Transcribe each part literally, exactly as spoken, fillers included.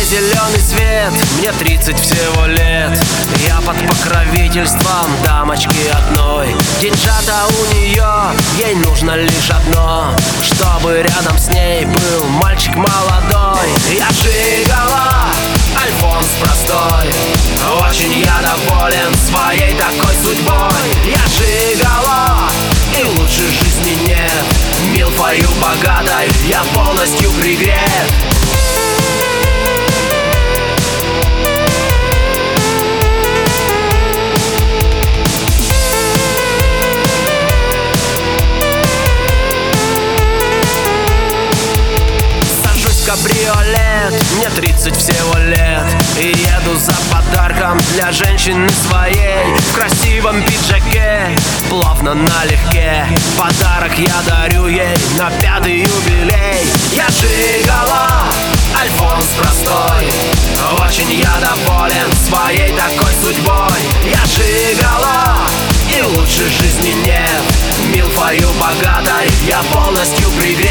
зеленый свет, мне тридцать всего лет. Я под покровительством дамочки одной. Деньжата у нее, ей нужно лишь одно: чтобы рядом с ней был мальчик молодой. Я жигала, альфонс простой, очень я доволен своей такой судьбой. Я жигала, и лучше жизни нет, милфою богатой я полностью пригрет. Кабриолет, мне тридцать всего лет, и еду за подарком для женщины своей. В красивом пиджаке, плавно налегке, подарок я дарю ей на пятый юбилей. Я жигала, альфонс простой, очень я доволен своей такой судьбой. Я жигала, и лучше жизни нет, милфою богатой я полностью пригрет.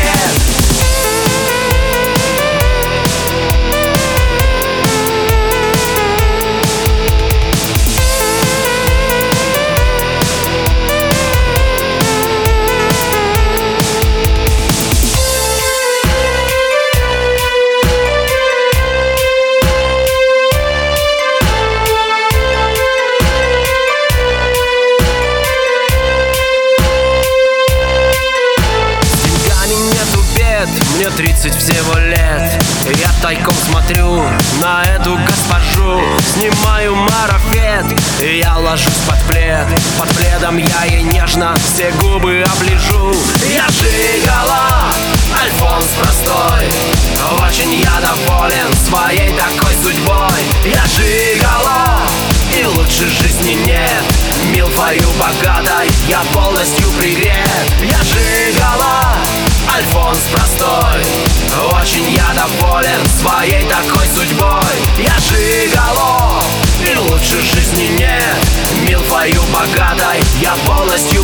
Мне тридцать всего лет, я тайком смотрю на эту госпожу. Снимаю марафет, и я ложусь под плед. Под пледом я ей нежно все губы оближу. Я жигала, альфонс простой, очень я доволен своей такой судьбой. Я жигала, и лучше жизни нет, милфою богатой я полностью пригрет. Я жигала, альфонс простой, очень я доволен своей такой судьбой. Я жигало, и лучше жизни нет, милфою богатой я полностью